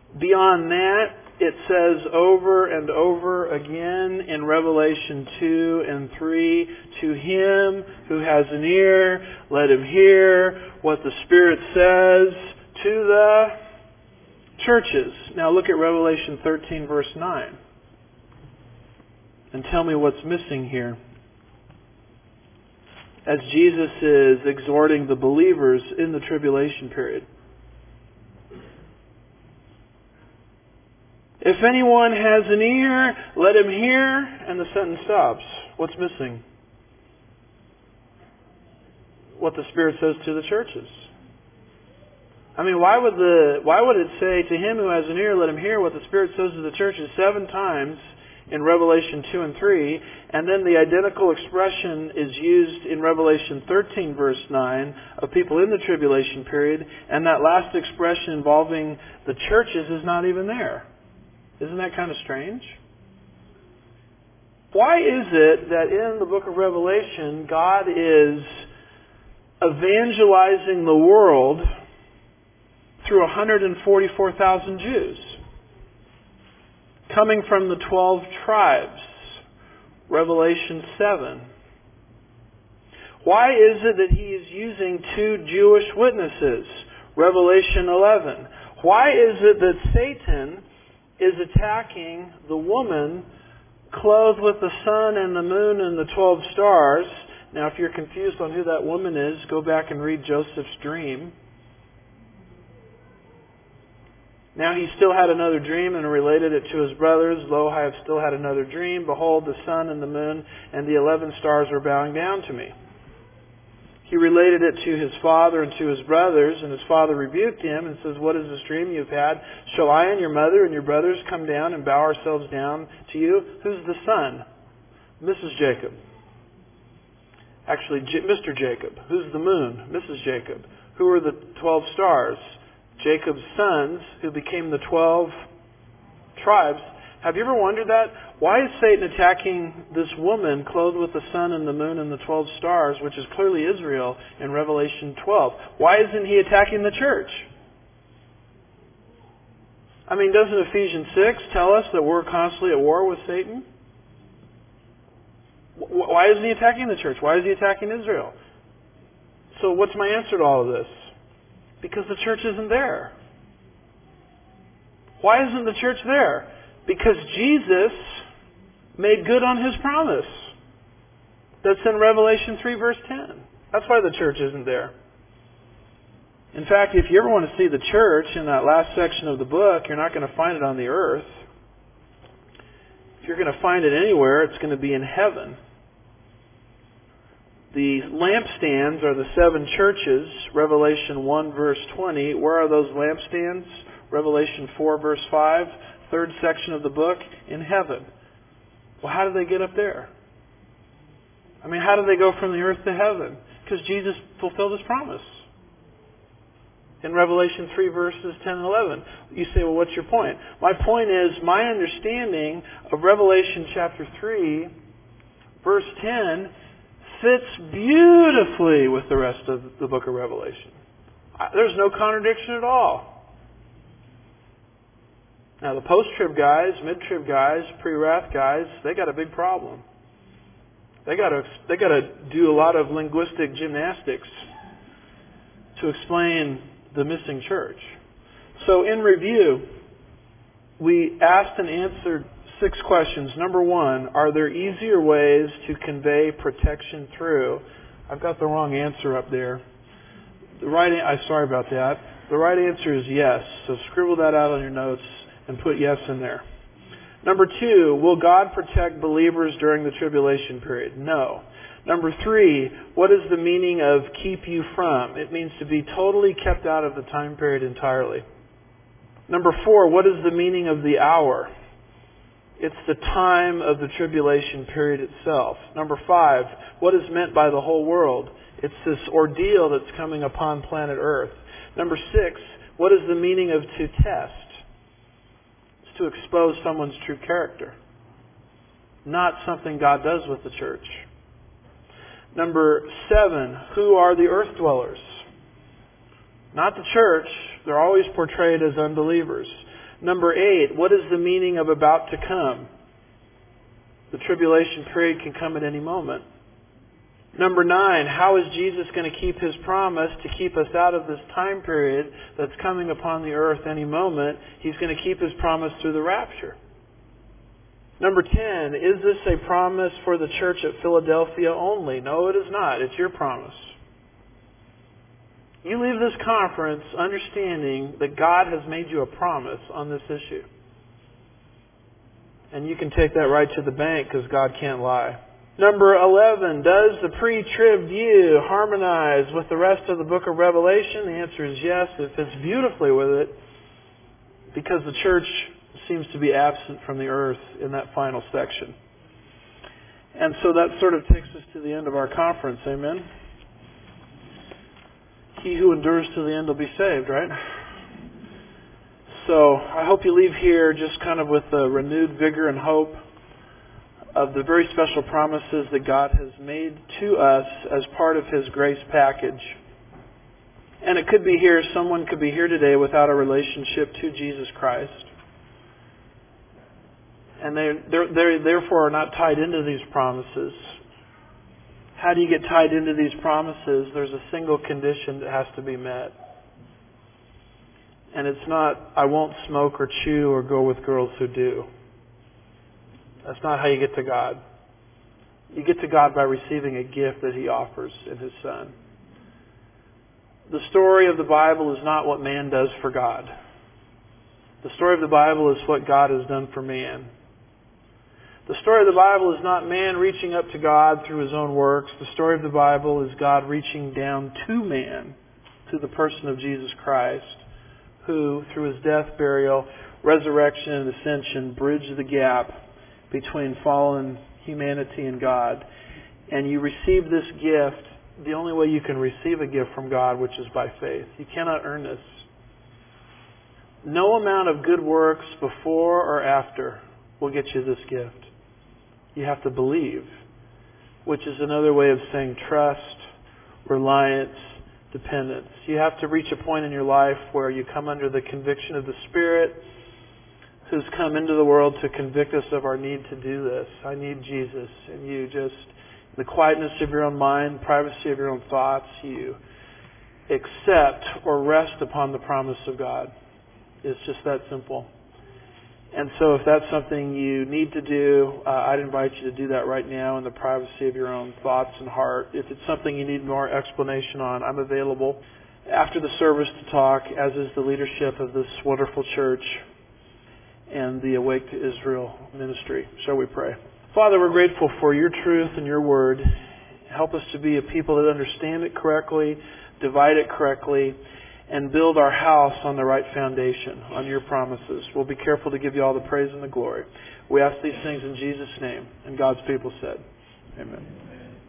Beyond that, it says over and over again in Revelation 2 and 3, to him who has an ear, let him hear what the Spirit says to the churches. Now look at Revelation 13 verse 9. And tell me what's missing here. As Jesus is exhorting the believers in the tribulation period. If anyone has an ear, let him hear, and the sentence stops. What's missing? What the Spirit says to the churches. I mean, why would it say, to him who has an ear, let him hear what the Spirit says to the churches 7 times in Revelation 2 and 3, and then the identical expression is used in Revelation 13 verse 9 of people in the tribulation period, and that last expression involving the churches is not even there. Isn't that kind of strange? Why is it that in the book of Revelation, God is evangelizing the world through 144,000 Jews? Coming from the 12 tribes. Revelation 7. Why is it that He is using 2 Jewish witnesses? Revelation 11. Why is it that Satan is attacking the woman clothed with the sun and the moon and the 12 stars? Now, if you're confused on who that woman is, go back and read Joseph's dream. Now he still had another dream and related it to his brothers. Lo, I have still had another dream. Behold, the sun and the moon and the 11 stars are bowing down to me. He related it to his father and to his brothers, and his father rebuked him and says, what is this dream you've had? Shall I and your mother and your brothers come down and bow ourselves down to you? Who's the son? Mrs. Jacob. Actually, Mr. Jacob. Who's the moon? Mrs. Jacob. Who are the 12 stars? Jacob's sons, who became the 12 tribes. Have you ever wondered that? Why is Satan attacking this woman clothed with the sun and the moon and the 12 stars, which is clearly Israel, in Revelation 12? Why isn't he attacking the church? I mean, doesn't Ephesians 6 tell us that we're constantly at war with Satan? Why isn't he attacking the church? Why is he attacking Israel? So what's my answer to all of this? Because the church isn't there. Why isn't the church there? Because Jesus made good on His promise. That's in Revelation 3 verse 10. That's why the church isn't there. In fact, if you ever want to see the church in that last section of the book, you're not going to find it on the earth. If you're going to find it anywhere, it's going to be in heaven. The lampstands are the 7 churches, Revelation 1 verse 20. Where are those lampstands? Revelation 4 verse 5, 3rd section of the book, in heaven. Well, how did they get up there? I mean, how did they go from the earth to heaven? Because Jesus fulfilled His promise. In Revelation 3 verses 10 and 11. You say, well, what's your point? My point is, my understanding of Revelation chapter 3, verse 10, fits beautifully with the rest of the book of Revelation. There's no contradiction at all. Now the post-trib guys, mid-trib guys, pre-wrath guys, they got a big problem. They got to do a lot of linguistic gymnastics to explain the missing church. So in review, we asked and answered 6 questions. Number 1, are there easier ways to convey protection through? I've got the wrong answer up there. Sorry about that. The right answer is yes. So scribble that out on your notes and put yes in there. Number 2, will God protect believers during the tribulation period? No. Number 3, what is the meaning of keep you from? It means to be totally kept out of the time period entirely. Number 4, what is the meaning of the hour? It's the time of the tribulation period itself. Number 5, what is meant by the whole world? It's this ordeal that's coming upon planet Earth. Number 6, what is the meaning of to test? It's to expose someone's true character. Not something God does with the church. Number 7, who are the earth dwellers? Not the church. They're always portrayed as unbelievers. Number 8, what is the meaning of about to come? The tribulation period can come at any moment. Number 9, how is Jesus going to keep His promise to keep us out of this time period that's coming upon the earth any moment? He's going to keep His promise through the rapture. Number 10, is this a promise for the church at Philadelphia only? No, it is not. It's your promise. You leave this conference understanding that God has made you a promise on this issue. And you can take that right to the bank because God can't lie. Number 11, does the pre-trib view harmonize with the rest of the book of Revelation? The answer is yes. It fits beautifully with it because the church seems to be absent from the earth in that final section. And so that sort of takes us to the end of our conference. Amen? He who endures to the end will be saved, right? So I hope you leave here just kind of with a renewed vigor and hope of the very special promises that God has made to us as part of His grace package. And it could be here, someone could be here today without a relationship to Jesus Christ. And they therefore are not tied into these promises. How do you get tied into these promises? There's a single condition that has to be met. And it's not, I won't smoke or chew or go with girls who do. That's not how you get to God. You get to God by receiving a gift that He offers in His Son. The story of the Bible is not what man does for God. The story of the Bible is what God has done for man. The story of the Bible is not man reaching up to God through his own works. The story of the Bible is God reaching down to man through the person of Jesus Christ, who, through His death, burial, resurrection, and ascension, bridged the gap between fallen humanity and God. And you receive this gift the only way you can receive a gift from God, which is by faith. You cannot earn this. No amount of good works before or after will get you this gift. You have to believe, which is another way of saying trust, reliance, dependence. You have to reach a point in your life where you come under the conviction of the Spirit who's come into the world to convict us of our need to do this. I need Jesus. And you just, in the quietness of your own mind, privacy of your own thoughts, you accept or rest upon the promise of God. It's just that simple. And so if that's something you need to do, I'd invite you to do that right now in the privacy of your own thoughts and heart. If it's something you need more explanation on, I'm available after the service to talk, as is the leadership of this wonderful church and the Awake to Israel ministry. Shall we pray? Father, we're grateful for Your truth and Your word. Help us to be a people that understand it correctly, divide it correctly, and build our house on the right foundation, on Your promises. We'll be careful to give You all the praise and the glory. We ask these things in Jesus' name. And God's people said, Amen.